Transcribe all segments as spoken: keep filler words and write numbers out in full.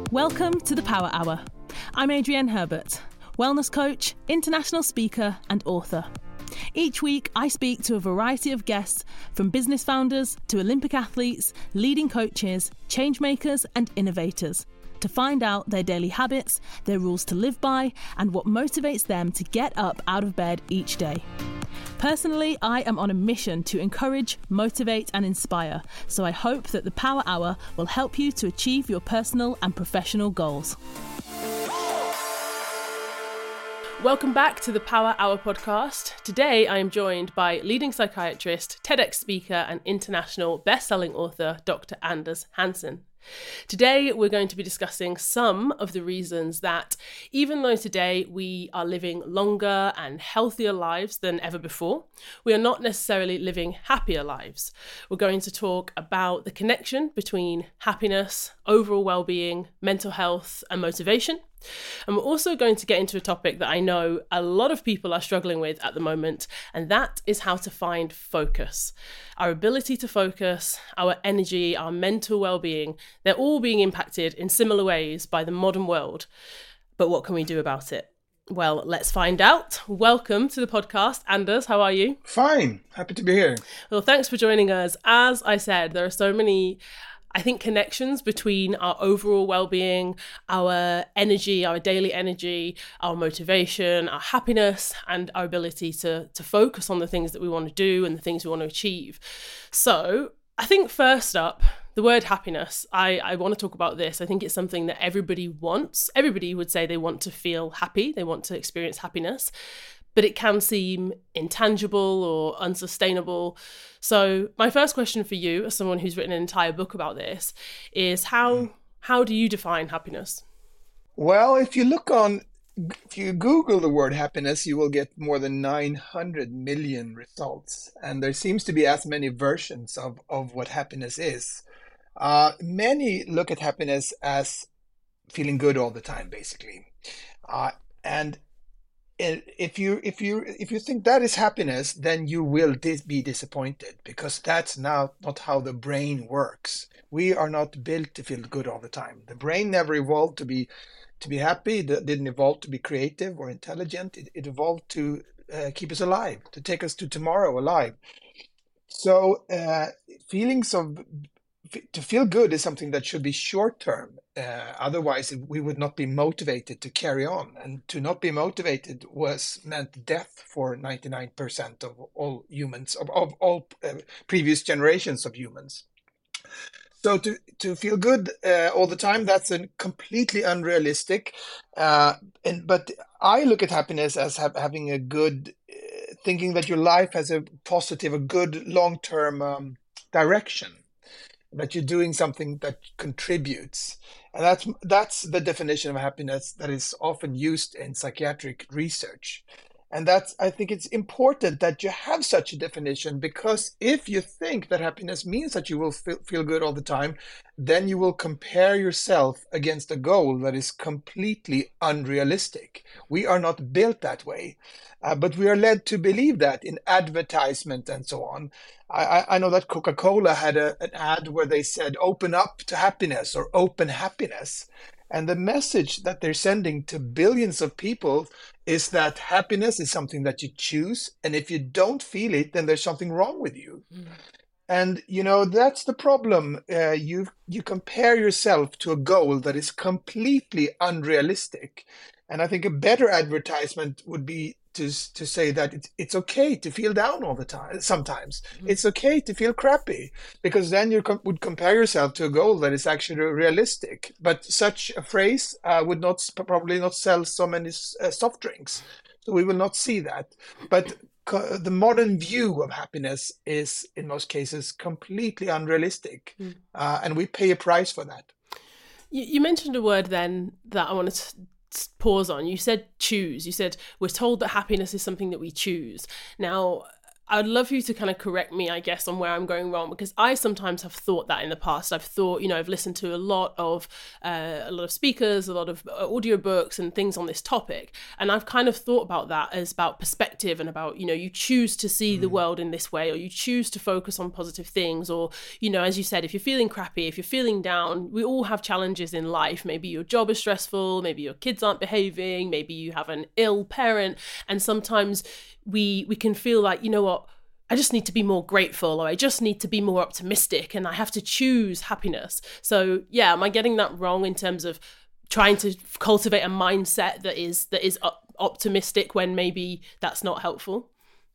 Welcome to the Power Hour. I'm Adrienne Herbert, wellness coach, international speaker and author. Each week I speak to a variety of guests, from business founders to Olympic athletes, leading coaches, change makers and innovators, to find out their daily habits, their rules to live by, and what motivates them to get up out of bed each day. Personally, I am on a mission to encourage, motivate and inspire, so I hope that the Power Hour will help you to achieve your personal and professional goals. Welcome back to the Power Hour podcast. Today I am joined by leading psychiatrist, TEDx speaker and international best-selling author, Doctor Anders Hansen. Today we're going to be discussing some of the reasons that even though today we are living longer and healthier lives than ever before, we are not necessarily living happier lives. We're going to talk about the connection between happiness, overall well-being, mental health and motivation. And we're also going to get into a topic that I know a lot of people are struggling with at the moment, and that is how to find focus. Our ability to focus, our energy, our mental well-being, they're all being impacted in similar ways by the modern world. But what can we do about it? Well, let's find out. Welcome to the podcast. Anders, how are you? Fine. Happy to be here. Well, thanks for joining us. As I said, there are so many I think connections between our overall well-being, our energy, our daily energy, our motivation, our happiness, and our ability to, to focus on the things that we want to do and the things we want to achieve. So I think first up, the word happiness, I, I want to talk about this. I think it's something that everybody wants. Everybody would say they want to feel happy. They want to experience happiness. But it can seem intangible or unsustainable. So my first question for you, as someone who's written an entire book about this, is how how do you define happiness? Well, if you look on, if you Google the word happiness, you will get more than nine hundred million results. And there seems to be as many versions of, of what happiness is. Uh, many look at happiness as feeling good all the time, basically. Uh, and If you if you if you think that is happiness, then you will dis- be disappointed, because that's now not how the brain works. We are not built to feel good all the time. The brain never evolved to be to be happy. It didn't evolve to be creative or intelligent. It, it evolved to uh, keep us alive, to take us to tomorrow alive. So uh, feelings of to feel good is something that should be short term. Uh, otherwise, we would not be motivated to carry on. And to not be motivated was meant death for ninety-nine percent of all humans, of, of all uh, previous generations of humans. So to, to feel good uh, all the time, that's a completely unrealistic. Uh, and but I look at happiness as ha- having a good, uh, thinking that your life has a positive, a good long-term um, direction, that you're doing something that contributes. And that's that's the definition of happiness that is often used in psychiatric research. And that's, I think it's important that you have such a definition, because if you think that happiness means that you will feel, feel good all the time, then you will compare yourself against a goal that is completely unrealistic. We are not built that way, uh, but we are led to believe that in advertisement and so on. I, I know that Coca-Cola had a, an ad where they said, open up to happiness, or open happiness. And the message that they're sending to billions of people is that happiness is something that you choose. And if you don't feel it, then there's something wrong with you. Mm. And, you know, that's the problem. Uh, you you compare yourself to a goal that is completely unrealistic. And I think a better advertisement would be to to say that it's it's okay to feel down all the time. Sometimes mm-hmm. It's okay to feel crappy, because then you com- would compare yourself to a goal that is actually realistic. But such a phrase uh, would not probably not sell so many uh, soft drinks, so we will not see that. But co- the modern view of happiness is, in most cases, completely unrealistic, mm. uh, and we pay a price for that. You, you mentioned a word then that I wanted to pause on. You said choose. You said we're told that happiness is something that we choose. Now, I'd love you to kind of correct me, I guess, on where I'm going wrong, because I sometimes have thought that in the past. I've thought, you know, I've listened to a lot of uh, a lot of speakers, a lot of audiobooks and things on this topic. And I've kind of thought about that as about perspective and about, you know, you choose to see mm. the world in this way, or you choose to focus on positive things. Or, you know, as you said, if you're feeling crappy, if you're feeling down, we all have challenges in life. Maybe your job is stressful, maybe your kids aren't behaving, maybe you have an ill parent. And sometimes we we can feel like, you know what, I just need to be more grateful, or I just need to be more optimistic, and I have to choose happiness. So yeah, am I getting that wrong in terms of trying to cultivate a mindset that is that is op- optimistic when maybe that's not helpful?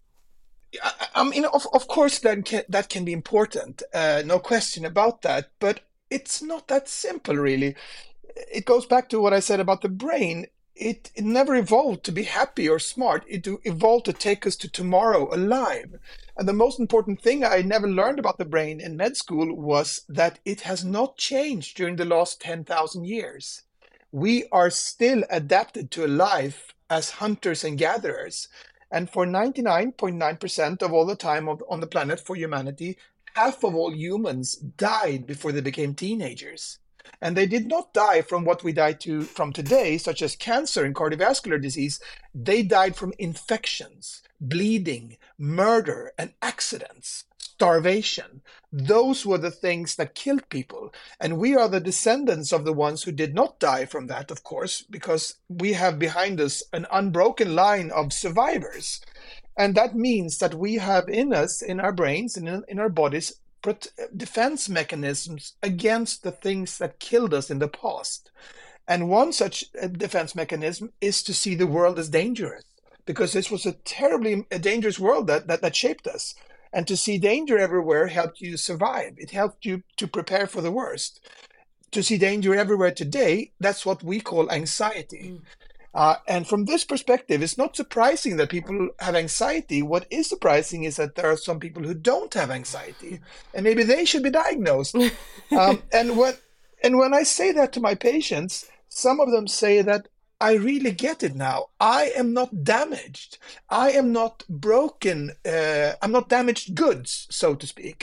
I, I mean, of of course that can that can be important, uh, no question about that. But it's not that simple, really. It goes back to what I said about the brain. It, it never evolved to be happy or smart. It evolved to take us to tomorrow alive. And the most important thing I never learned about the brain in med school was that it has not changed during the last ten thousand years. We are still adapted to a life as hunters and gatherers. And for ninety-nine point nine percent of all the time of, on the planet for humanity, half of all humans died before they became teenagers. And they did not die from what we die to from today, such as cancer and cardiovascular disease. They died from infections, bleeding, murder, and accidents, starvation. Those were the things that killed people. And we are the descendants of the ones who did not die from that, of course, because we have behind us an unbroken line of survivors. And that means that we have in us, in our brains, and in, in our bodies, defense mechanisms against the things that killed us in the past. And one such defense mechanism is to see the world as dangerous, because this was a terribly a dangerous world that, that, that shaped us. And to see danger everywhere helped you survive. It helped you to prepare for the worst. To see danger everywhere today, that's what we call anxiety. Mm. Uh, and from this perspective, it's not surprising that people have anxiety. What is surprising is that there are some people who don't have anxiety, and maybe they should be diagnosed. um, and when and when I say that to my patients, some of them say that I really get it now. I am not damaged. I am not broken. Uh, I'm not damaged goods, so to speak.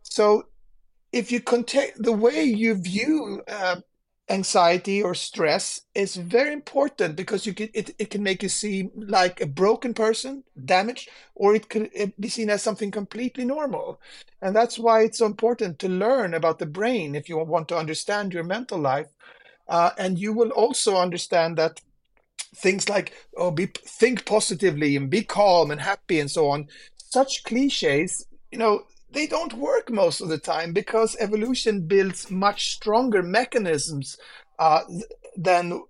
So if you contain the way you view uh, anxiety or stress is very important, because you can, it, it can make you seem like a broken person, damaged, or it could be seen as something completely normal. And that's why it's so important to learn about the brain if you want to understand your mental life. Uh, and you will also understand that things like, oh, be, think positively and be calm and happy and so on, such cliches, you know, they don't work most of the time, because evolution builds much stronger mechanisms uh, than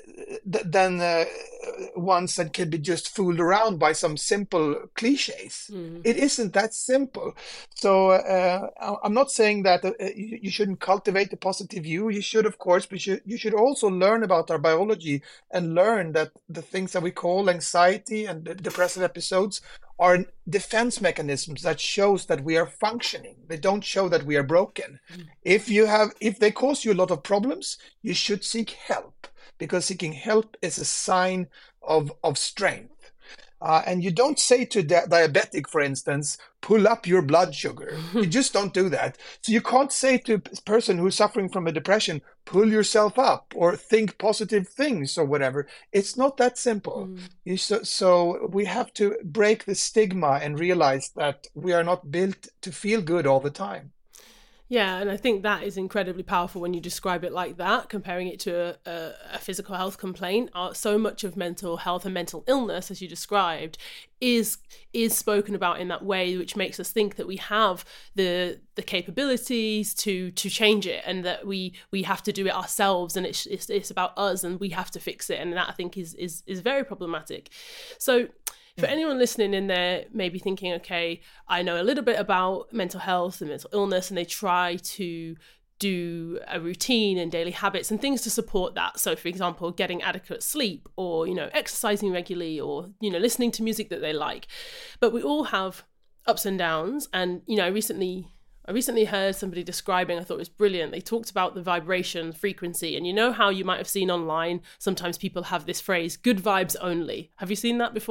than uh, ones that can be just fooled around by some simple cliches. Mm. It isn't that simple. So uh, I'm not saying that uh, you shouldn't cultivate a positive view. You should, of course, but you, you should also learn about our biology and learn that the things that we call anxiety and depressive episodes are defense mechanisms that shows that we are functioning. They don't show that we are broken. Mm. If you have, if they cause you a lot of problems, you should seek help, because seeking help is a sign of, of strength. Uh, and you don't say to a di- diabetic, for instance, pull up your blood sugar. You just don't do that. So you can't say to a person who's suffering from a depression, pull yourself up or think positive things or whatever. It's not that simple. Mm. You, so, so we have to break the stigma and realize that we are not built to feel good all the time. Yeah, and I think that is incredibly powerful when you describe it like that, comparing it to a, a, a physical health complaint. Uh, so much of mental health and mental illness, as you described, is is spoken about in that way, which makes us think that we have the the capabilities to to change it, and that we we have to do it ourselves, and it's it's, it's about us, and we have to fix it, and that I think is is is very problematic. So for anyone listening in there, maybe thinking, okay, I know a little bit about mental health and mental illness, and they try to do a routine and daily habits and things to support that. So, for example, getting adequate sleep, or, you know, exercising regularly, or, you know, listening to music that they like. But we all have ups and downs. And, you know, I recently... I recently heard somebody describing, I thought it was brilliant. They talked about the vibration frequency. And you know how you might have seen online, sometimes people have this phrase, good vibes only. Have you seen that before?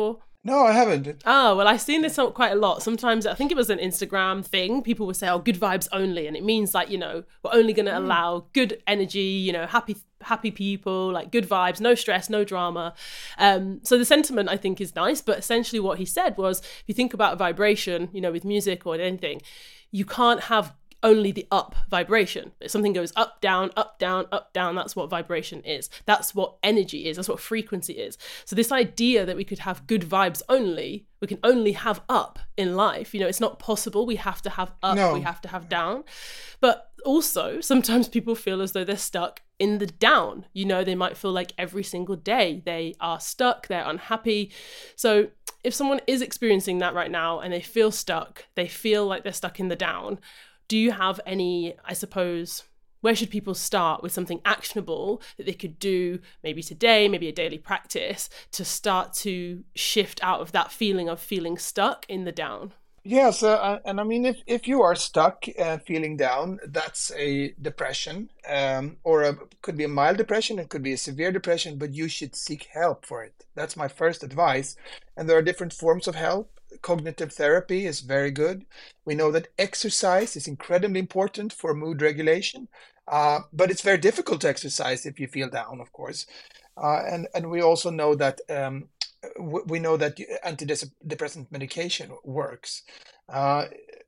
No, I haven't. Oh, well, I've seen this quite a lot. Sometimes I think it was an Instagram thing. People would say, oh, good vibes only. And it means like, you know, we're only going to mm. allow good energy, you know, happy happy people, like good vibes, no stress, no drama. Um, so the sentiment, I think, is nice. But essentially what he said was, if you think about vibration, you know, with music or anything, you can't have only the up vibration. If something goes up, down, up, down, up, down, that's what vibration is. That's what energy is. That's what frequency is. So this idea that we could have good vibes only, we can only have up in life, you know, it's not possible. We have to have up, no. we have to have down. But also, sometimes people feel as though they're stuck in the down. You know, they might feel like every single day they are stuck, they're unhappy. So if someone is experiencing that right now and they feel stuck, they feel like they're stuck in the down, do you have any, I suppose, where should people start with something actionable that they could do maybe today, maybe a daily practice to start to shift out of that feeling of feeling stuck in the down? Yes, uh, and I mean, if, if you are stuck uh, feeling down, that's a depression, um, or a, could be a mild depression, it could be a severe depression, but you should seek help for it. That's my first advice. And there are different forms of help. Cognitive therapy is very good. We know that exercise is incredibly important for mood regulation, uh, but it's very difficult to exercise if you feel down, of course. Uh, and, and we also know that um, we know that antidepressant medication works. Uh,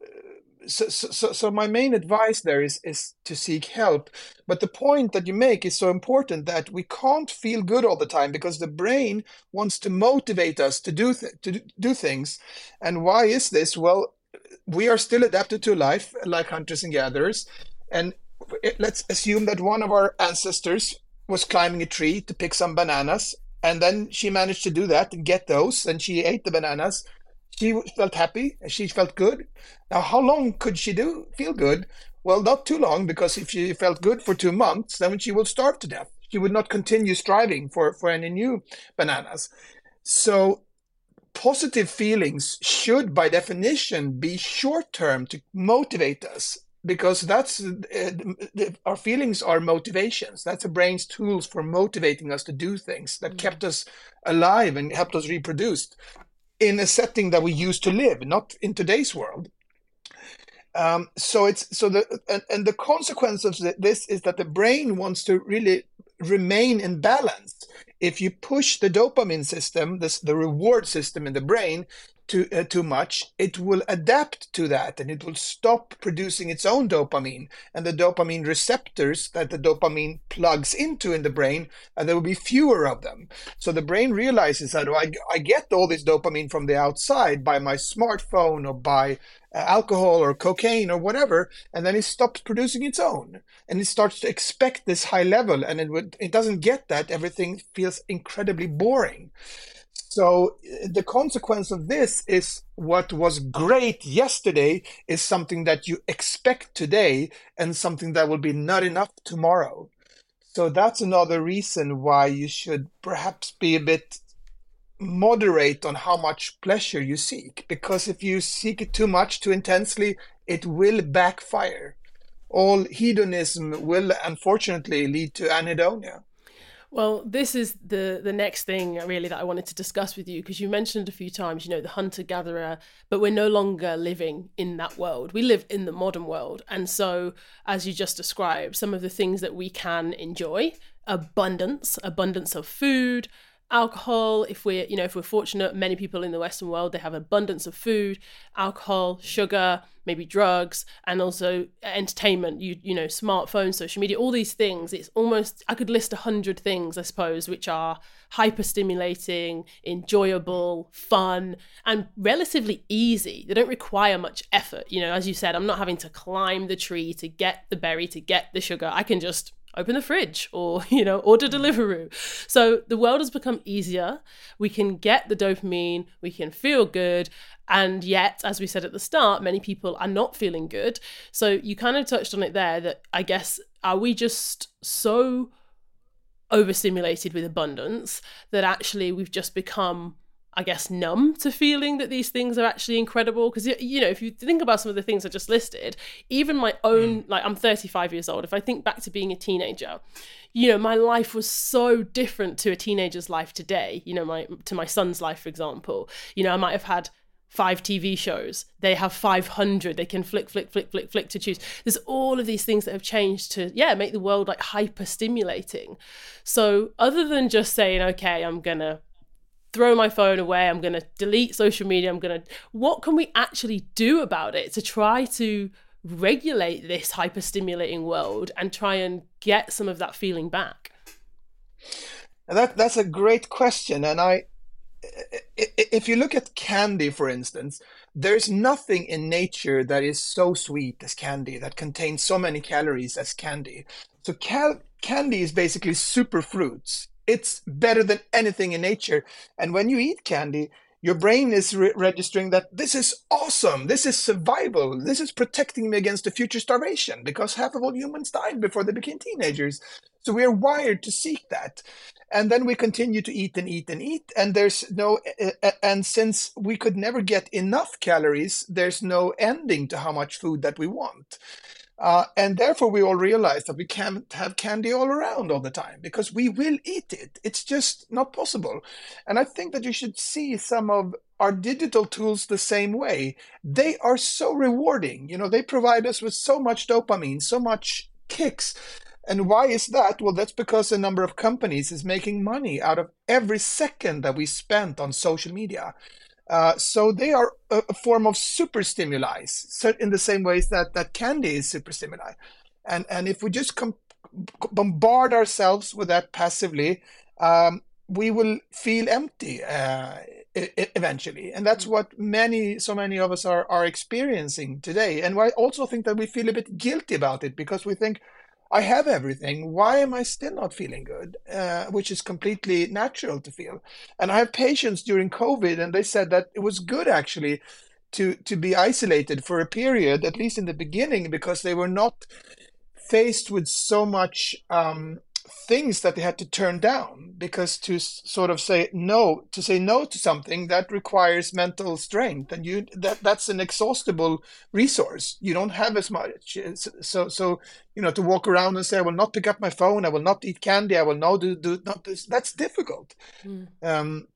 so, so, so my main advice there is, is to seek help. But the point that you make is so important, that we can't feel good all the time because the brain wants to motivate us to do th- to do things. And why is this? Well, we are still adapted to life like hunters and gatherers. And let's assume that one of our ancestors was climbing a tree to pick some bananas. And then she managed to do that and get those, and she ate the bananas. She felt happy, she felt good. Now, how long could she do feel good? Well, not too long, because if she felt good for two months, then she will starve to death. She would not continue striving for, for any new bananas. So positive feelings should, by definition, be short-term to motivate us, because that's uh, our feelings are motivations. That's the brain's tools for motivating us to do things that mm-hmm. kept us alive and helped us reproduce in a setting that we used to live, not in today's world. Um, so it's so the and, and the consequence of this is that the brain wants to really remain in balance. If you push the dopamine system, this the reward system in the brain, too uh, too much, it will adapt to that, and it will stop producing its own dopamine. And the dopamine receptors that the dopamine plugs into in the brain, and there will be fewer of them. So the brain realizes that, oh, I, I get all this dopamine from the outside by my smartphone or by uh, alcohol or cocaine or whatever, and then it stops producing its own, and it starts to expect this high level, and it would, it doesn't get that. Everything feels incredibly boring. So the consequence of this is what was great yesterday is something that you expect today, and something that will be not enough tomorrow. So that's another reason why you should perhaps be a bit moderate on how much pleasure you seek, because if you seek it too much, too intensely, it will backfire. All hedonism will unfortunately lead to anhedonia. Well, this is the the next thing really that I wanted to discuss with you, because you mentioned a few times, you know, the hunter-gatherer, but we're no longer living in that world. We live in the modern world. And so, as you just described, some of the things that we can enjoy, abundance, abundance of food, alcohol, if we're, you know, if we're fortunate, many people in the Western world, they have abundance of food, alcohol, sugar, maybe drugs, and also entertainment, you you know, smartphones, social media, all these things. It's almost, I could list a hundred things, I suppose, which are hyper stimulating, enjoyable, fun, and relatively easy. They don't require much effort. You know, as you said, I'm not having to climb the tree to get the berry, to get the sugar. I can just open the fridge or, you know, order Deliveroo. So the world has become easier. We can get the dopamine, we can feel good. And yet, as we said at the start, many people are not feeling good. So you kind of touched on it there, that I guess, are we just so overstimulated with abundance that actually we've just become I guess, numb to feeling that these things are actually incredible. Because, you know, if you think about some of the things I just listed, even my own, mm. like I'm thirty-five years old. If I think back to being a teenager, you know, my life was so different to a teenager's life today, you know, my to my son's life, for example. You know, I might have had five T V shows. They have five hundred. They can flick, flick, flick, flick, flick to choose. There's all of these things that have changed to, yeah, make the world like hyper stimulating. So other than just saying, okay, I'm going to throw my phone away, I'm going to delete social media, I'm going to, what can we actually do about it to try to regulate this hyper stimulating world and try and get some of that feeling back? That that's a great question. And I, if you look at candy, for instance, there's nothing in nature that is so sweet as candy, that contains so many calories as candy. So cal- candy is basically super fruits. It's better than anything in nature. And when you eat candy, your brain is re- registering that this is awesome. This is survival. This is protecting me against the future starvation, because half of all humans died before they became teenagers. So we are wired to seek that. And then we continue to eat and eat and eat. And there's no, uh, and since we could never get enough calories, there's no ending to how much food that we want. Uh, and therefore, we all realize that we can't have candy all around all the time, because we will eat it. It's just not possible. And I think that you should see some of our digital tools the same way. They are so rewarding. You know, they provide us with so much dopamine, so much kicks. And why is that? Well, that's because a number of companies is making money out of every second that we spent on social media. Uh, so they are a, a form of super stimuli, in the same ways that, that candy is super stimuli. And, and if we just com- bombard ourselves with that passively, um, we will feel empty uh, I- eventually. And that's what many, so many of us are, are experiencing today. And I also think that we feel a bit guilty about it, because we think, I have everything. Why am I still not feeling good? Uh, which is completely natural to feel. And I have patients during COVID, and they said that it was good actually to, to be isolated for a period, at least in the beginning, because they were not faced with so much um, things that they had to turn down. Because to sort of say no, to say no to something, that requires mental strength, and you that that's an exhaustible resource. You don't have as much. So so you know, to walk around and say, I will not pick up my phone, I will not eat candy, I will not do do not this. That's difficult. Mm. Um,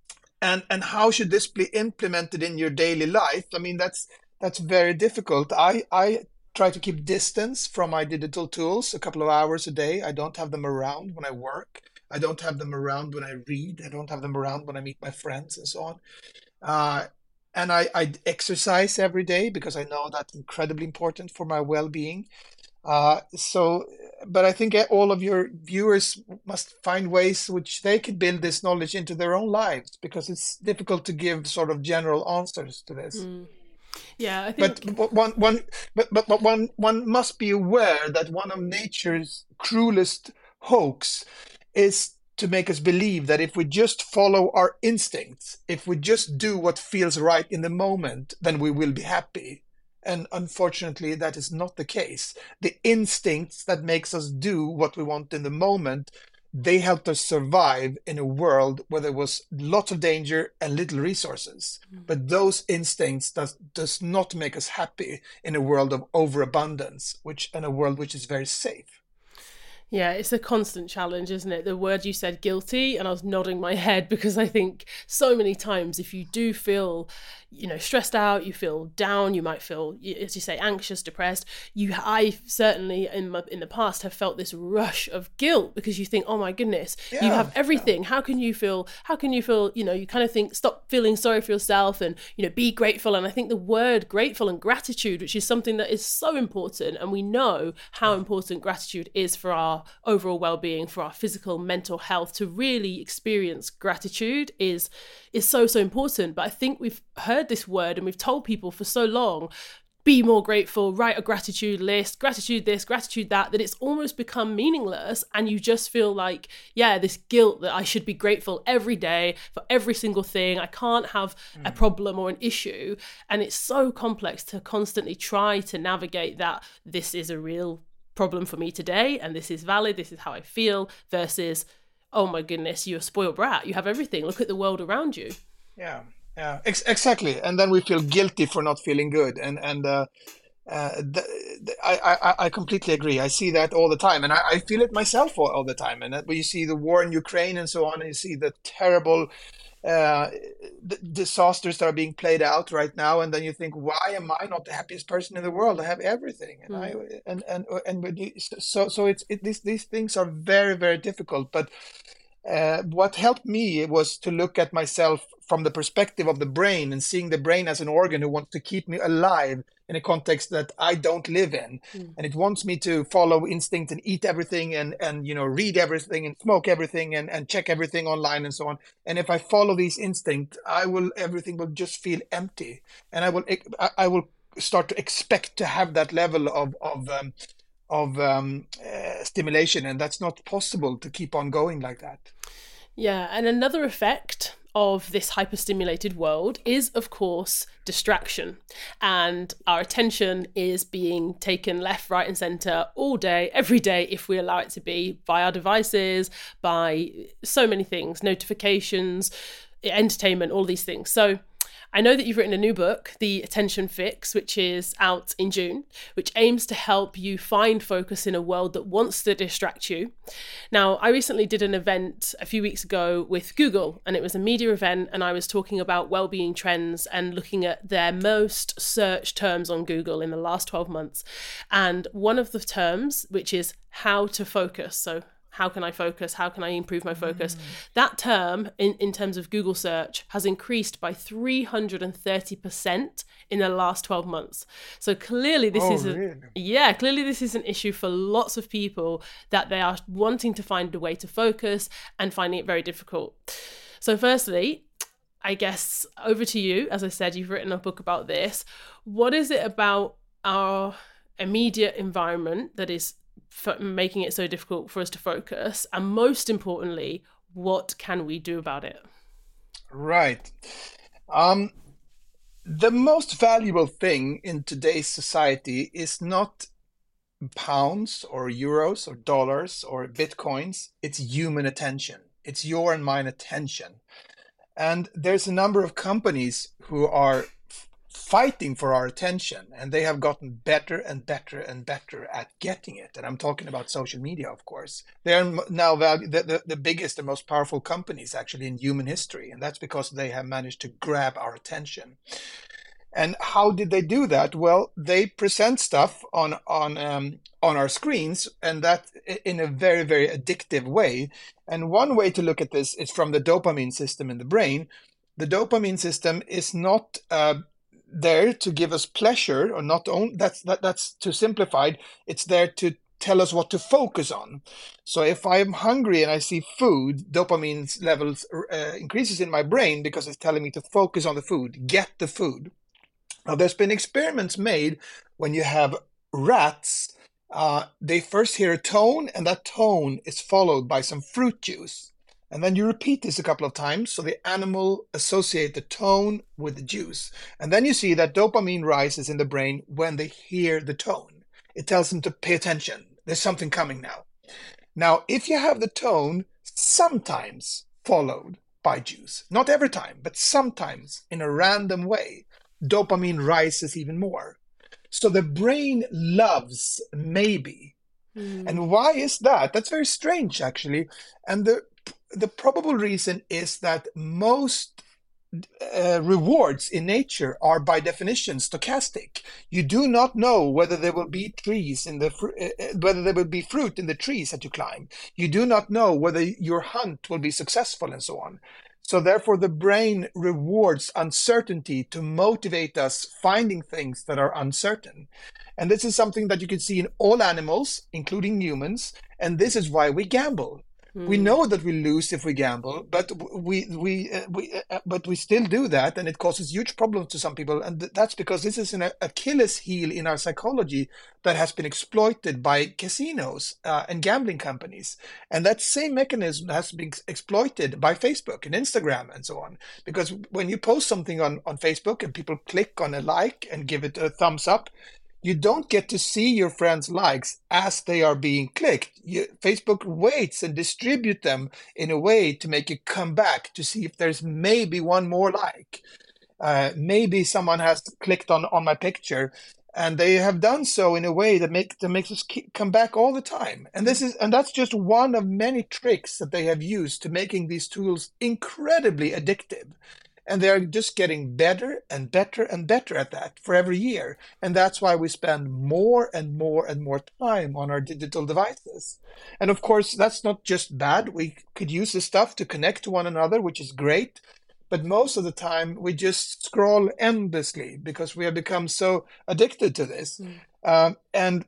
and and how should this be implemented in your daily life? I mean, that's that's very difficult. I I. try to keep distance from my digital tools a couple of hours a day. I don't have them around when I work. I don't have them around when I read. I don't have them around when I meet my friends and so on. Uh, and I, I exercise every day, because I know that's incredibly important for my well-being. Uh, so, but I think all of your viewers must find ways which they could build this knowledge into their own lives, because it's difficult to give sort of general answers to this. Mm. Yeah, I think. But, but one, one, but, but, but one, one must be aware that one of nature's cruelest hoax is to make us believe that if we just follow our instincts, if we just do what feels right in the moment, then we will be happy. And unfortunately, that is not the case. The instincts that makes us do what we want in the moment, they helped us survive in a world where there was lots of danger and little resources. Mm. But those instincts does, does not make us happy in a world of overabundance, which in a world which is very safe. Yeah, it's a constant challenge, isn't it? The word you said, guilty, and I was nodding my head, because I think so many times if you do feel, you know, stressed out, you feel down, you might feel, as you say, anxious, depressed. You, I certainly in my, in the past have felt this rush of guilt, because you think, oh my goodness, yeah, you have everything. Yeah. How can you feel, how can you feel, you know, you kind of think, stop feeling sorry for yourself and, you know, be grateful. And I think the word grateful and gratitude, which is something that is so important, and we know how yeah. important gratitude is for our overall well-being, for our physical, mental health, to really experience gratitude is is so so important. But I think we've heard this word and we've told people for so long, be more grateful, write a gratitude list, gratitude this, gratitude that, that it's almost become meaningless, and you just feel like, yeah, this guilt that I should be grateful every day for every single thing. I can't have mm. a problem or an issue. And it's so complex to constantly try to navigate that this is a real problem for me today, and this is valid, this is how I feel, versus, oh my goodness, you're a spoiled brat, you have everything, look at the world around you. Yeah, yeah, ex exactly. And then we feel guilty for not feeling good. And and uh, uh, th th I, I I completely agree. I see that all the time, and I, I feel it myself all, all the time. And that, when you see the war in Ukraine and so on, and you see the terrible uh, d disasters that are being played out right now, and then you think, why am I not the happiest person in the world? I have everything, and I Mm. and and and when you, so so it's it, these these things are very very difficult, but. Uh, what helped me was to look at myself from the perspective of the brain and seeing the brain as an organ who wants to keep me alive in a context that I don't live in. Mm. And it wants me to follow instinct and eat everything and, and you know, read everything and smoke everything and, and check everything online and so on. And if I follow these instincts, I will, everything will just feel empty. And I will, I will start to expect to have that level of, of, um, of um, uh, stimulation, and that's not possible to keep on going like that. Yeah, and another effect of this hyperstimulated world is, of course, distraction. And our attention is being taken left, right, and centre all day, every day, if we allow it to be, by our devices, by so many things, notifications, entertainment, all these things. So I know that you've written a new book, The Attention Fix, which is out in June, which aims to help you find focus in a world that wants to distract you. Now, I recently did an event a few weeks ago with Google, and it was a media event, and I was talking about well-being trends and looking at their most searched terms on Google in the last twelve months. And one of the terms, which is how to focus, so how can I focus? How can I improve my focus? Mm. That term, in, in terms of Google search, has increased by three hundred thirty percent in the last twelve months. So clearly this Oh, is a, really? yeah, clearly this is an issue for lots of people, that they are wanting to find a way to focus and finding it very difficult. So firstly, I guess over to you. As I said, you've written a book about this. What is it about our immediate environment that is making it so difficult for us to focus, and most importantly, what can we do about it? Right. Um, the most valuable thing in today's society is not pounds or euros or dollars or bitcoins. It's human attention. It's your and mine attention. And there's a number of companies who are fighting for our attention, and they have gotten better and better and better at getting it. And I'm talking about social media, of course. They're now value, the, the, the biggest and most powerful companies actually in human history, and that's because they have managed to grab our attention. And how did they do that? Well, they present stuff on on um, on our screens, and that in a very, very addictive way. And one way to look at this is from the dopamine system in the brain. The dopamine system is not uh, there to give us pleasure, or not only that's that, that's too simplified. It's there to tell us what to focus on. So if I'm hungry and I see food, dopamine levels uh, increases in my brain because it's telling me to focus on the food, get the food. Now, there's been experiments made when you have rats. Uh, they first hear a tone, and that tone is followed by some fruit juice. And then you repeat this a couple of times, so the animal associate the tone with the juice. And then you see that dopamine rises in the brain when they hear the tone. It tells them to pay attention. There's something coming now. Now, if you have the tone sometimes followed by juice, not every time, but sometimes in a random way, dopamine rises even more. So the brain loves maybe. Mm. And why is that? That's very strange, actually. And the the probable reason is that most uh, rewards in nature are by definition stochastic. You do not know whether there will be trees in the fr- uh, whether there will be fruit in the trees that you climb. You do not know whether your hunt will be successful, and so on. So therefore, the brain rewards uncertainty to motivate us finding things that are uncertain. And this is something that you can see in all animals, including humans. And this is why we gamble. Mm. We know that we lose if we gamble, but we we uh, we uh, but we still do that, and it causes huge problems to some people. And th- that's because this is an Achilles heel in our psychology that has been exploited by casinos uh, and gambling companies. And that same mechanism has been exploited by Facebook and Instagram and so on. Because when you post something on, on Facebook and people click on a like and give it a thumbs up, you don't get to see your friends' likes as they are being clicked. You, Facebook waits and distribute them in a way to make you come back to see if there's maybe one more like. Uh, maybe someone has clicked on, on my picture, and they have done so in a way that make that makes us keep, come back all the time. And this is and that's just one of many tricks that they have used to making these tools incredibly addictive. And they're just getting better and better and better at that for every year. And that's why we spend more and more and more time on our digital devices. And of course, that's not just bad. We could use this stuff to connect to one another, which is great. But most of the time, we just scroll endlessly because we have become so addicted to this. Mm. Um, and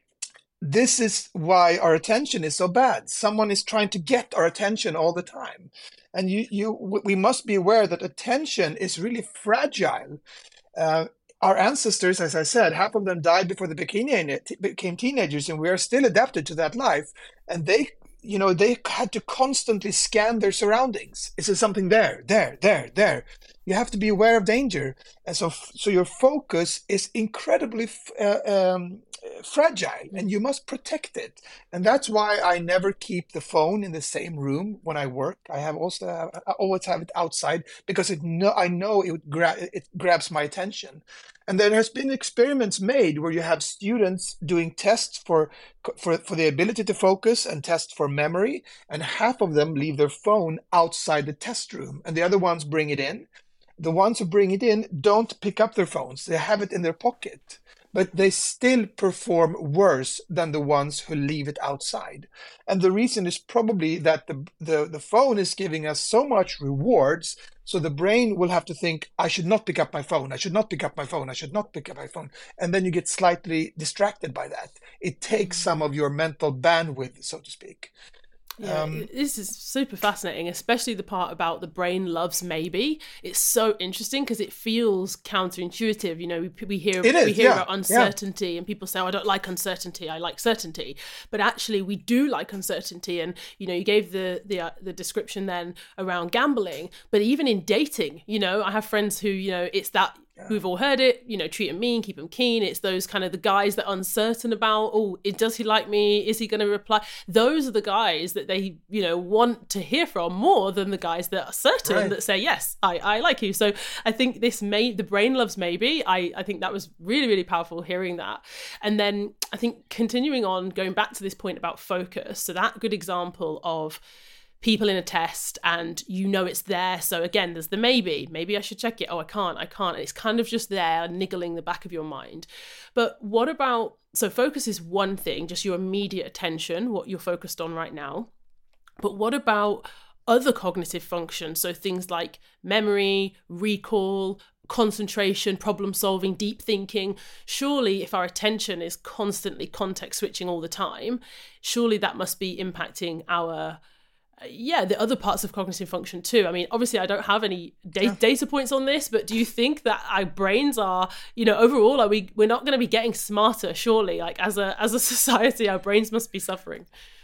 this is why our attention is so bad. Someone is trying to get our attention all the time. And you, you, we must be aware that attention is really fragile. Uh, our ancestors, as I said, half of them died before they became teenagers, and we are still adapted to that life. And they you know, they had to constantly scan their surroundings. Is there something there, there, there, there? You have to be aware of danger. And so, so your focus is incredibly uh, um, fragile, and you must protect it. And that's why I never keep the phone in the same room when I work. I have also, I always have it outside because it no, I know it, gra- it grabs my attention. And there has been experiments made where you have students doing tests for, for, for the ability to focus and tests for memory, and half of them leave their phone outside the test room, and the other ones bring it in. The ones who bring it in don't pick up their phones. They have it in their pocket, but they still perform worse than the ones who leave it outside. And the reason is probably that the, the, the phone is giving us so much rewards, so the brain will have to think, I should not pick up my phone, I should not pick up my phone, I should not pick up my phone. And then you get slightly distracted by that. It takes some of your mental bandwidth, so to speak. Yeah, um, this is super fascinating, especially the part about the brain loves maybe. It's so interesting because it feels counterintuitive. You know, we, we hear is, we hear yeah, about uncertainty, yeah. and people say, oh, I don't like uncertainty, I like certainty. But actually, we do like uncertainty. And, you know, you gave the the, uh, the description then around gambling, but even in dating, you know, I have friends who, you know, it's that, we've all heard it, you know, treat him mean, keep him keen. It's those kind of the guys that are uncertain about, oh, does he like me? Is he going to reply? Those are the guys that they, you know, want to hear from more than the guys that are certain, right, that say, yes, I, I like you. So I think this may, the brain loves maybe. I, I think that was really, really powerful hearing that. And then I think continuing on, going back to this point about focus. So that good example of people in a test and you know it's there. So again, there's the maybe, maybe I should check it. Oh, I can't, I can't. And it's kind of just there niggling the back of your mind. But what about, so focus is one thing, just your immediate attention, what you're focused on right now. But what about other cognitive functions? So things like memory, recall, concentration, problem solving, deep thinking. Surely if our attention is constantly context switching all the time, surely that must be impacting our yeah, the other parts of cognitive function too. I mean, obviously I don't have any da- yeah. data points on this, but do you think that our brains are, you know, overall, are we, we're not going to be getting smarter, surely? Like as a, as a society, our brains must be suffering.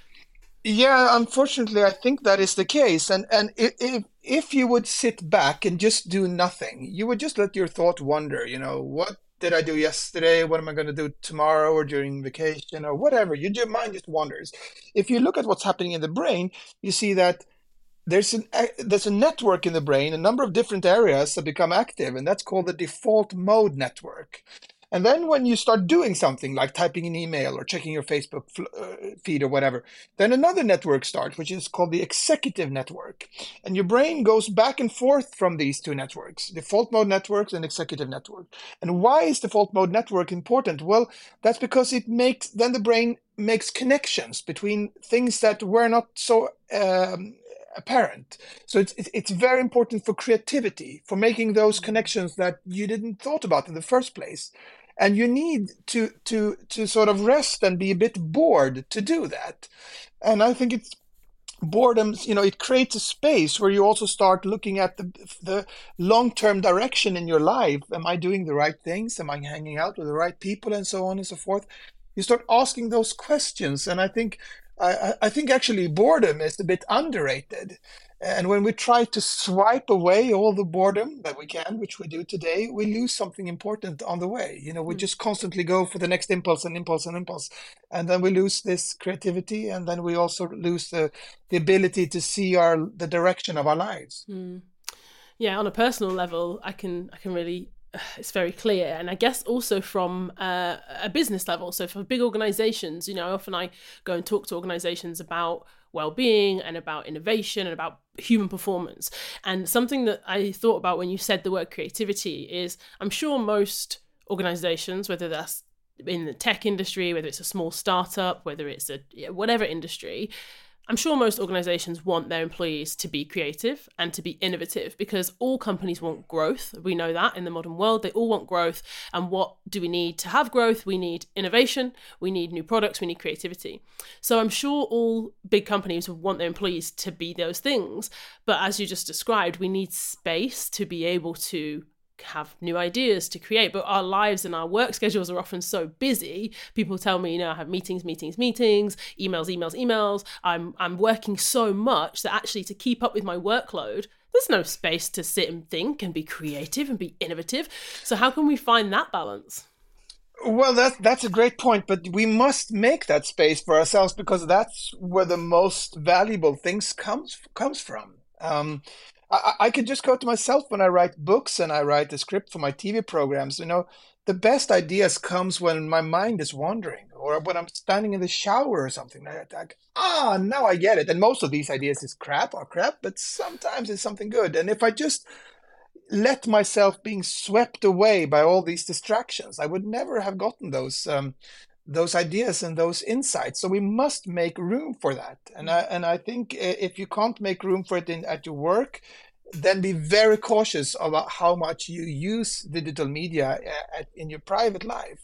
Yeah, unfortunately, I think that is the case. And, and if, if you would sit back and just do nothing, you would just let your thought wander, you know, what did I do yesterday? What am I going to do tomorrow or during vacation or whatever? You, your mind just wanders. If you look at what's happening in the brain, you see that there's an there's a network in the brain, a number of different areas that become active, and that's called the default mode network. And then when you start doing something like typing an email or checking your Facebook feed or whatever, then another network starts, which is called the executive network. And your brain goes back and forth from these two networks, default mode networks and executive network. And why is default mode network important? Well, that's because it makes, then the brain makes connections between things that were not so um, apparent. So it's it's very important for creativity, for making those connections that you didn't thought about in the first place. And you need to to to sort of rest and be a bit bored to do that. And I think it's boredom, you know, it creates a space where you also start looking at the the long-term direction in your life. Am I doing the right things? Am I hanging out with the right people, and so on and so forth? You start asking those questions, and I think I, I think actually boredom is a bit underrated. And when we try to swipe away all the boredom that we can, which we do today, we lose something important on the way. You know, we Mm. just constantly go for the next impulse and impulse and impulse. And then we lose this creativity. And then we also lose the, the ability to see our the direction of our lives. Mm. Yeah, on a personal level, I can I can really it's very clear, and I guess also from uh, a business level. So for big organizations, you know, often I go and talk to organizations about well-being and about innovation and about human performance. And something that I thought about when you said the word creativity is, I'm sure most organizations, whether that's in the tech industry, whether it's a small startup, whether it's a whatever industry, I'm sure most organizations want their employees to be creative and to be innovative, because all companies want growth. We know that in the modern world, they all want growth. And what do we need to have growth? We need innovation, we need new products, we need creativity. So I'm sure all big companies want their employees to be those things. But as you just described, we need space to be able to have new ideas to create. But our lives and our work schedules are often so busy. People tell me, you know, I have meetings, meetings, meetings, emails, emails, emails. I'm I'm working so much that actually to keep up with my workload, there's no space to sit and think and be creative and be innovative. So how can we find that balance? Well, that, that's a great point, but we must make that space for ourselves because that's where the most valuable things comes comes from. Um, I, I could just go to myself when I write books and I write the script for my T V programs. You know, the best ideas comes when my mind is wandering or when I'm standing in the shower or something like that. Like, ah, now I get it. And most of these ideas is crap or crap, but sometimes it's something good. And if I just let myself being swept away by all these distractions, I would never have gotten those um, those ideas and those insights. So we must make room for that. And I and I think if you can't make room for it in at your work, then be very cautious about how much you use digital media at, in your private life.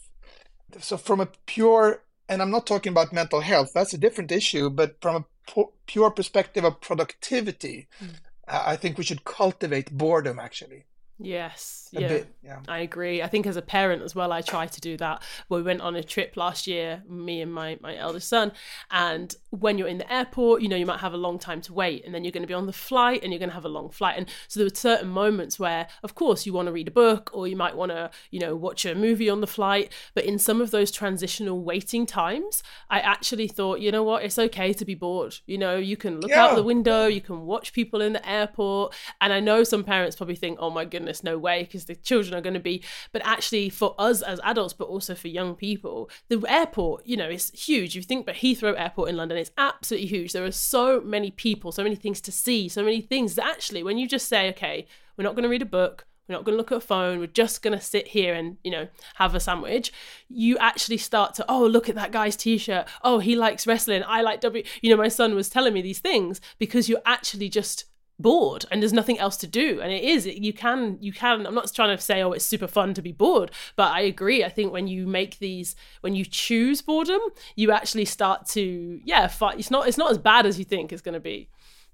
So from a pure, and I'm not talking about mental health, that's a different issue, but from a pure perspective of productivity, mm. I think we should cultivate boredom, actually. Yes, a yeah, bit, yeah, I agree. I think as a parent as well, I try to do that. We went on a trip last year, me and my, my eldest son, and when you're in the airport, you know, you might have a long time to wait, and then you're going to be on the flight and you're going to have a long flight. And so there were certain moments where, of course, you want to read a book or you might want to, you know, watch a movie on the flight. But in some of those transitional waiting times, I actually thought, you know what, it's okay to be bored. You know, you can look yeah. out the window, you can watch people in the airport. And I know some parents probably think, oh my goodness, no way, because the children are going to be, but actually for us as adults, but also for young people, the airport, you know, is huge. You think about Heathrow Airport in London, it's absolutely huge. There are so many people, so many things to see, so many things that actually, when you just say, okay, we're not going to read a book, we're not going to look at a phone, we're just going to sit here and, you know, have a sandwich, you actually start to, oh, look at that guy's t-shirt, oh, he likes wrestling, I like W, you know, my son was telling me these things because you're actually just bored and there's nothing else to do. And it is, you can, you can, I'm not trying to say, oh, it's super fun to be bored, but I agree. I think when you make these, when you choose boredom, you actually start to, yeah, fight. It's not, it's not as bad as you think it's going to be.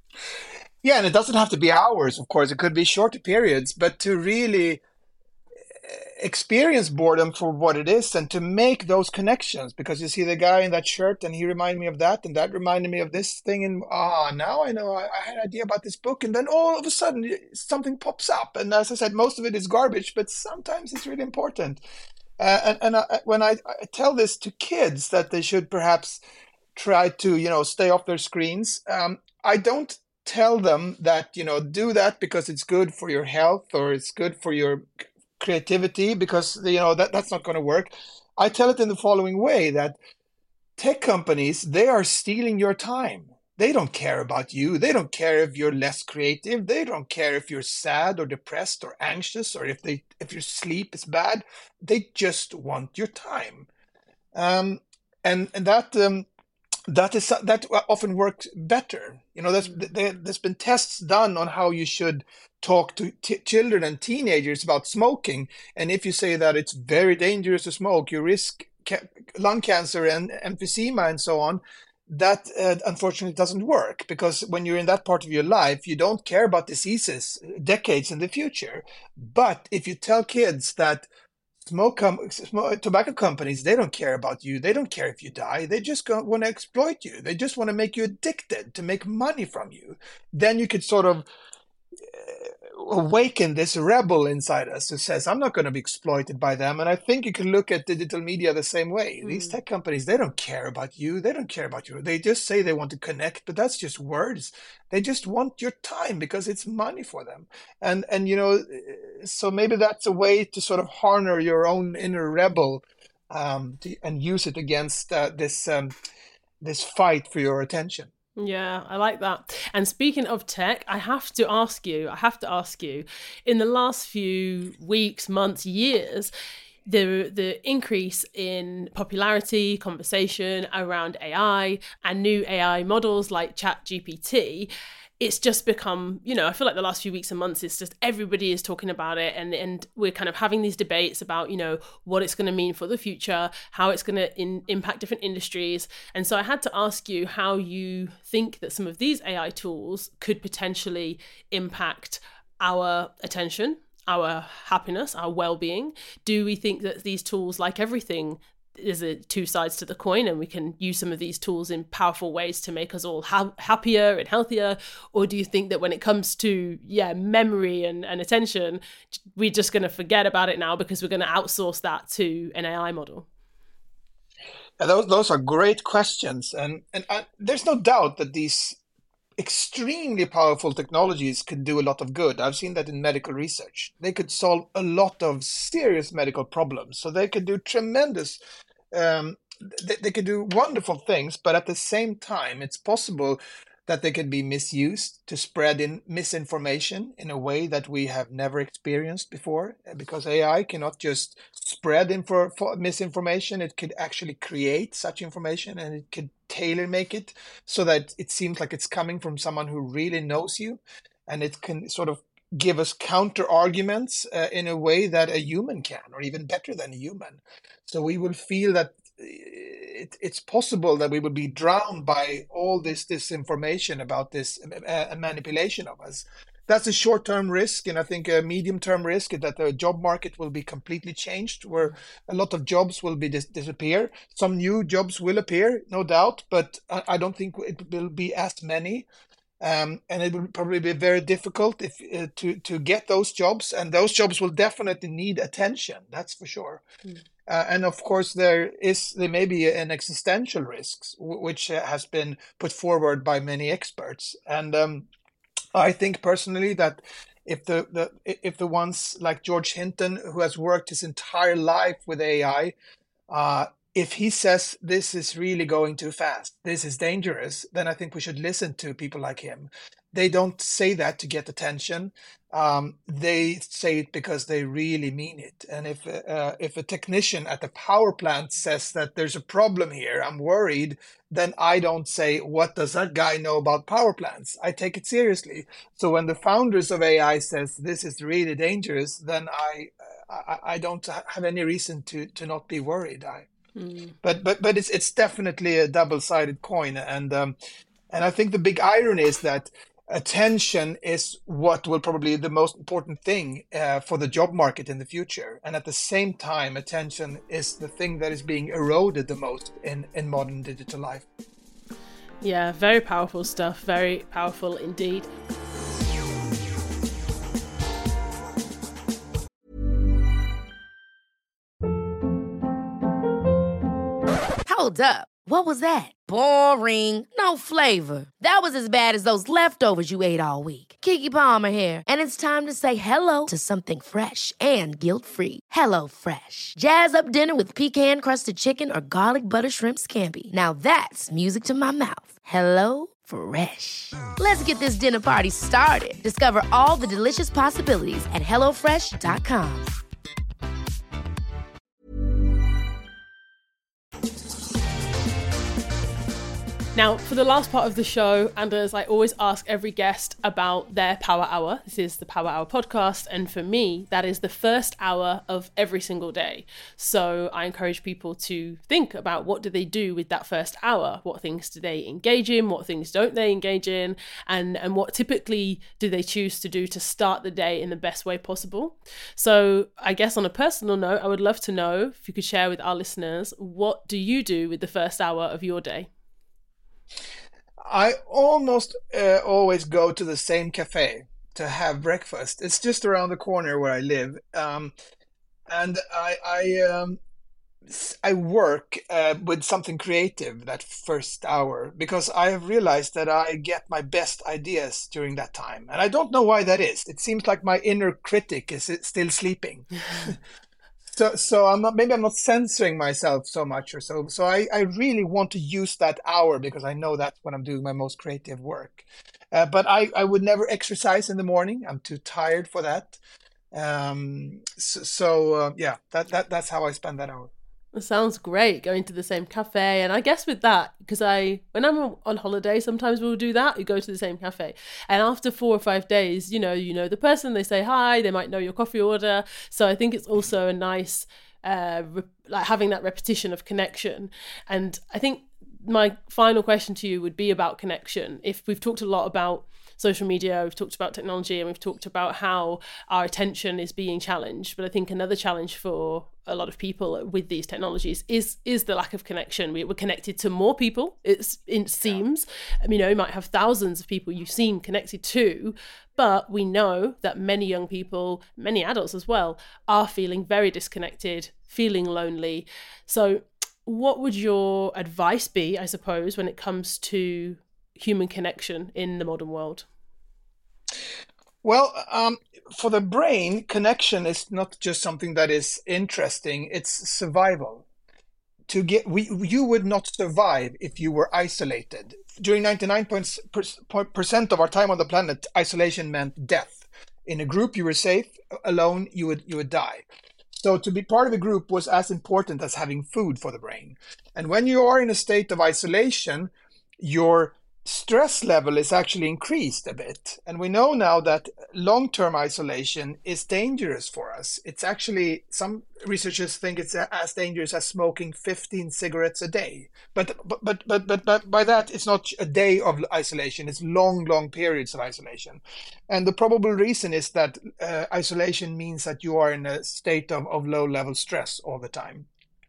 Yeah. And it doesn't have to be hours, of course, it could be shorter periods, but to really experience boredom for what it is and to make those connections, because you see the guy in that shirt and he reminded me of that and that reminded me of this thing, and ah, now I know I, I had an idea about this book, and then all of a sudden something pops up, and as I said, most of it is garbage, but sometimes it's really important. Uh, and and I, when I, I tell this to kids that they should perhaps try to, you know, stay off their screens, um, I don't tell them that, you know, do that because it's good for your health or it's good for your creativity, because you know that that's not going to work. I tell it in the following way, that tech companies, they are stealing your time. They don't care about you. They don't care if you're less creative. They don't care if you're sad or depressed or anxious or if they if your sleep is bad. They just want your time. Um, and and that um, that is that often works better. You know, there's there, there's been tests done on how you should talk to t- children and teenagers about smoking, and if you say that it's very dangerous to smoke, you risk ca- lung cancer and emphysema and so on, that uh, unfortunately doesn't work, because when you're in that part of your life, you don't care about diseases decades in the future. But if you tell kids that Smoke, com- smoke tobacco companies, they don't care about you. They don't care if you die. They just want to exploit you. They just want to make you addicted to make money from you. Then you could sort of awaken this rebel inside us who says, I'm not going to be exploited by them. And I think you can look at digital media the same way. Mm. These tech companies, they don't care about you. They don't care about you. They just say they want to connect, but that's just words. They just want your time because it's money for them. And, and you know, so maybe that's a way to sort of harness your own inner rebel um, to, and use it against uh, this um, this fight for your attention. Yeah, I like that. And speaking of tech, I have to ask you, I have to ask you, in the last few weeks, months, years, the the increase in popularity, conversation around A I and new A I models like ChatGPT, it's just become, you know, I feel like the last few weeks and months, it's just everybody is talking about it. And, and we're kind of having these debates about, you know, what it's going to mean for the future, how it's going to in, impact different industries. And so I had to ask you how you think that some of these A I tools could potentially impact our attention, our happiness, our well-being. Do we think that these tools, like everything, there's a two sides to the coin, and we can use some of these tools in powerful ways to make us all ha- happier and healthier? Or do you think that when it comes to, yeah, memory and, and attention, we're just going to forget about it now because we're going to outsource that to an A I model? Yeah, those, those are great questions. And, and uh, there's no doubt that these extremely powerful technologies could do a lot of good. I've seen that in medical research. They could solve a lot of serious medical problems. So they could do tremendous Um, they, they could do wonderful things, but at the same time, it's possible that they could be misused to spread in misinformation in a way that we have never experienced before. Because A I cannot just spread info, misinformation, it could actually create such information, and it could tailor make it so that it seems like it's coming from someone who really knows you, and it can sort of give us counter arguments uh, in a way that a human can, or even better than a human. So we will feel that it, it's possible that we will be drowned by all this disinformation about this uh, manipulation of us. That's a short-term risk, and I think a medium-term risk is that the job market will be completely changed, where a lot of jobs will be dis- disappear. Some new jobs will appear, no doubt, but I, I don't think it will be as many. Um, and it will probably be very difficult if uh, to to get those jobs, and those jobs will definitely need attention. That's for sure. Mm. Uh, and of course, there is there may be an existential risks w- which uh, has been put forward by many experts. And um, I think personally that if the, the if the ones like George Hinton, who has worked his entire life with A I, uh, if he says this is really going too fast, this is dangerous, then I think we should listen to people like him. They don't say that to get attention. Um, they say it because they really mean it. And if uh, if a technician at the power plant says that there's a problem here, I'm worried, then I don't say, what does that guy know about power plants? I take it seriously. So when the founders of A I says this is really dangerous, then I I, I don't have any reason to to not be worried. I. Mm. But but but it's it's definitely a double-sided coin, and um, and I think the big irony is that attention is what will probably be the most important thing uh, for the job market in the future, and at the same time, attention is the thing that is being eroded the most in in modern digital life. Yeah, very powerful stuff. Very powerful indeed. Hold up. What was that? Boring. No flavor. That was as bad as those leftovers you ate all week. Keke Palmer here, and it's time to say hello to something fresh and guilt-free. Hello Fresh. Jazz up dinner with pecan-crusted chicken or garlic butter shrimp scampi. Now that's music to my mouth. Hello Fresh. Let's get this dinner party started. Discover all the delicious possibilities at hello fresh dot com. Now, for the last part of the show, Anders, I always ask every guest about their power hour. This is the Power Hour podcast. And for me, that is the first hour of every single day. So I encourage people to think about what do they do with that first hour? What things do they engage in? What things don't they engage in? And, and what typically do they choose to do to start the day in the best way possible? So I guess on a personal note, I would love to know if you could share with our listeners, what do you do with the first hour of your day? I almost uh, always go to the same cafe to have breakfast. It's just around the corner where I live, um, and I I, um, I work uh, with something creative that first hour, because I have realized that I get my best ideas during that time, and I don't know why that is. It seems like my inner critic is still sleeping. So, so I'm not, maybe I'm not censoring myself so much or so. So I, I really want to use that hour because I know that's when I'm doing my most creative work. Uh, but I, I would never exercise in the morning. I'm too tired for that. Um, so, so uh, yeah, that, that that's how I spend that hour. It sounds great, going to the same cafe. And I guess with that, because I, when I'm on holiday, sometimes we'll do that. You go to the same cafe. And after four or five days, you know, you know the person, they say hi, they might know your coffee order. So I think it's also a nice, uh, re- like having that repetition of connection. And I think my final question to you would be about connection. If we've talked a lot about social media, we've talked about technology, and we've talked about how our attention is being challenged. But I think another challenge for a lot of people with these technologies is is the lack of connection. We, we're connected to more people, it's, it seems. Yeah. You know, you might have thousands of people you seem connected to, but we know that many young people, many adults as well, are feeling very disconnected, feeling lonely. So what would your advice be, I suppose, when it comes to human connection in the modern world? Well, um, for the brain, connection is not just something that is interesting, it's survival. To get, we, you would not survive if you were isolated. During ninety-nine percent of our time on the planet, isolation meant death. In a group, you were safe. Alone, you would you would die. So to be part of a group was as important as having food for the brain. And when you are in a state of isolation, your stress level is actually increased a bit. And we know now that long-term isolation is dangerous for us. It's actually, some researchers think it's as dangerous as smoking fifteen cigarettes a day. But but but but but, but by that, it's not a day of isolation. It's long, long periods of isolation. And the probable reason is that uh, isolation means that you are in a state of, of low-level stress all the time.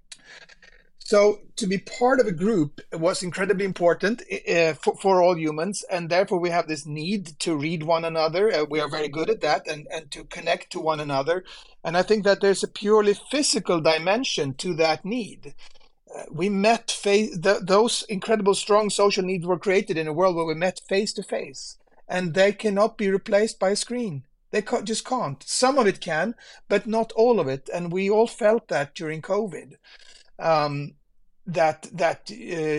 So to be part of a group was incredibly important uh, for, for all humans, and therefore we have this need to read one another. Uh, we are very good at that, and, and to connect to one another. And I think that there's a purely physical dimension to that need. Uh, we met, fa- the, those incredible strong social needs were created in a world where we met face to face, and they cannot be replaced by a screen. They ca- just can't. Some of it can, but not all of it. And we all felt that during COVID. Um, that that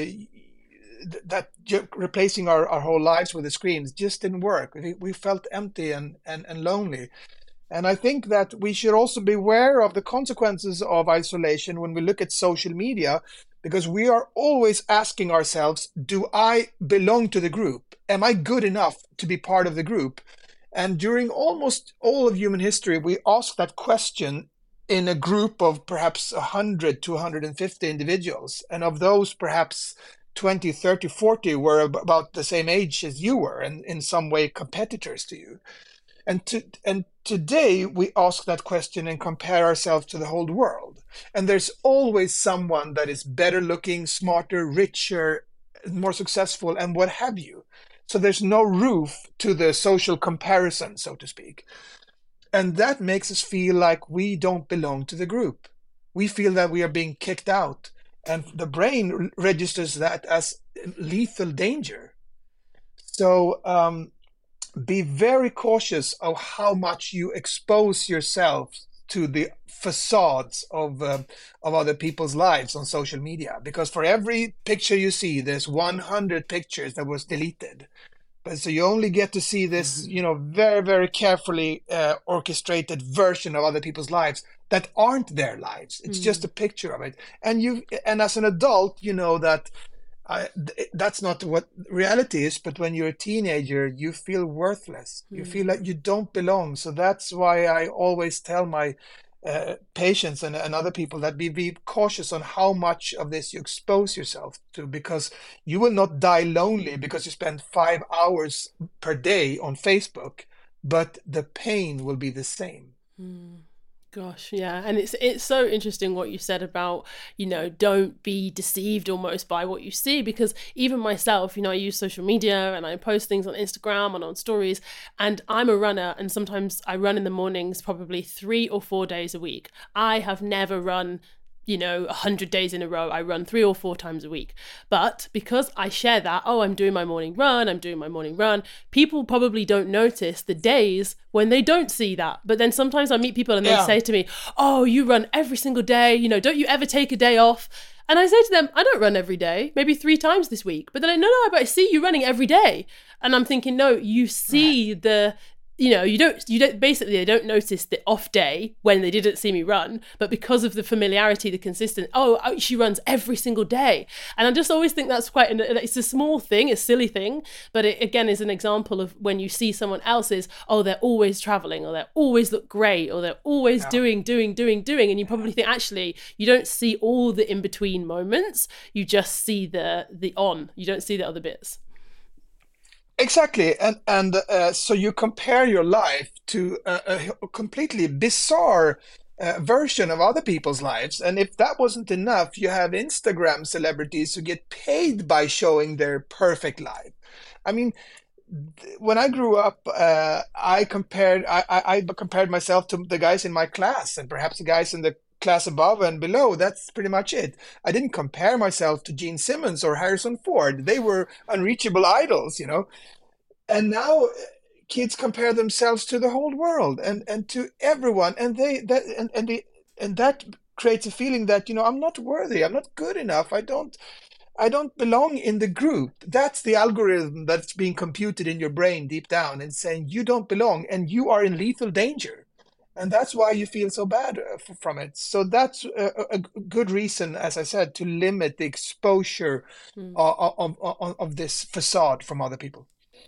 uh, that replacing our, our whole lives with the screens just didn't work. We, we felt empty and, and, and lonely. And I think that we should also be aware of the consequences of isolation when we look at social media, because we are always asking ourselves, do I belong to the group? Am I good enough to be part of the group? And during almost all of human history, we ask that question in a group of perhaps one hundred to one hundred fifty individuals. And of those, perhaps twenty, thirty, forty were about the same age as you were, and in some way competitors to you. And, to, and today we ask that question and compare ourselves to the whole world. And there's always someone that is better looking, smarter, richer, more successful, and what have you. So there's no roof to the social comparison, so to speak. And that makes us feel like we don't belong to the group. We feel that we are being kicked out. And the brain registers that as lethal danger. So um, be very cautious of how much you expose yourself to the facades of uh, of other people's lives on social media. Because for every picture you see, there's one hundred pictures that was deleted. But so you only get to see this, you know, very, very carefully uh, orchestrated version of other people's lives that aren't their lives. It's mm. just a picture of it. And you, and as an adult, you know that I, th- that's not what reality is. But when you're a teenager, you feel worthless. You feel like you don't belong. So that's why I always tell my uh, patients and, and other people that be, be cautious on how much of this you expose yourself to, because you will not die lonely because you spend five hours per day on Facebook, but the pain will be the same. Mm. Gosh, yeah. And it's it's so interesting what you said about, you know, don't be deceived almost by what you see, because even myself, you know, I use social media and I post things on Instagram and on stories, and I'm a runner, and sometimes I run in the mornings probably three or four days a week. I have never run, you know, one hundred days in a row. I run three or four times a week. But because I share that, oh, I'm doing my morning run, I'm doing my morning run, people probably don't notice the days when they don't see that. But then sometimes I meet people and they Yeah. say to me, oh, you run every single day, you know, don't you ever take a day off? And I say to them, I don't run every day, maybe three times this week. But they're like, no, no, but I see you running every day. And I'm thinking, no, you see right. the... You know, you don't, you don't, basically they don't notice the off day when they didn't see me run, but because of the familiarity, the consistent, oh, she runs every single day. And I just always think that's quite, an, it's a small thing, a silly thing, but it again is an example of when you see someone else's, oh, they're always traveling, or they always look great, or they're always yeah. doing, doing, doing, doing. And you probably think, actually, you don't see all the in-between moments, you just see the the on, you don't see the other bits. Exactly, and and uh, so you compare your life to a, a completely bizarre uh, version of other people's lives, and if that wasn't enough, you have Instagram celebrities who get paid by showing their perfect life. I mean, th- when I grew up, uh, I compared I, I, I compared myself to the guys in my class, and perhaps the guys in the class above and below. That's pretty much it. I didn't compare myself to Gene Simmons or Harrison Ford. They were unreachable idols, you know. And now kids compare themselves to the whole world and, and to everyone, and they that and and, they, and that creates a feeling that, you know, I'm not worthy, I'm not good enough, I don't I don't belong in the group. That's the algorithm that's being computed in your brain deep down and saying you don't belong and you are in lethal danger. And that's why you feel so bad from it. So that's a, a good reason, as I said, to limit the exposure mm. of, of, of, of this facade from other people.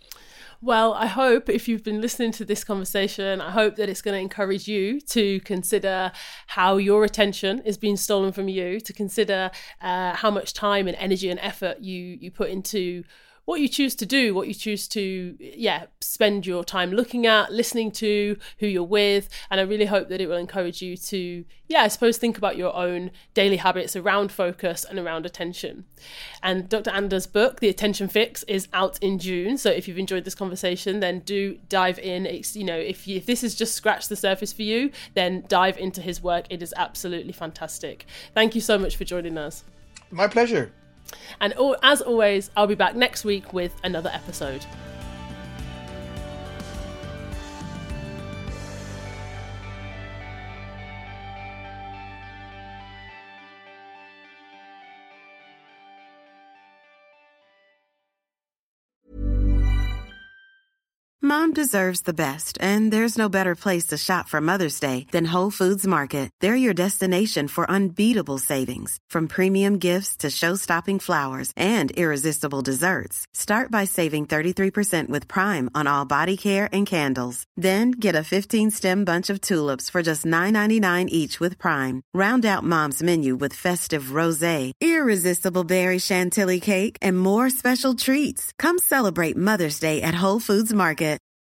Well, I hope if you've been listening to this conversation, I hope that it's going to encourage you to consider how your attention is being stolen from you, to consider uh, how much time and energy and effort you, you put into what you choose to do, what you choose to, yeah, spend your time looking at, listening to, who you're with. And I really hope that it will encourage you to, yeah, I suppose think about your own daily habits around focus and around attention. And Doctor Anders' book, The Attention Fix, is out in June. So if you've enjoyed this conversation, then do dive in. It's, you know, if, you, if this has just scratched the surface for you, then dive into his work. It is absolutely fantastic. Thank you so much for joining us. My pleasure. And as always, I'll be back next week with another episode. Mom deserves the best, and there's no better place to shop for Mother's Day than Whole Foods Market. They're your destination for unbeatable savings, from premium gifts to show-stopping flowers and irresistible desserts. Start by saving thirty-three percent with Prime on all body care and candles. Then get a fifteen-stem bunch of tulips for just nine ninety-nine each with Prime. Round out Mom's menu with festive rosé, irresistible berry chantilly cake, and more special treats. Come celebrate Mother's Day at Whole Foods Market.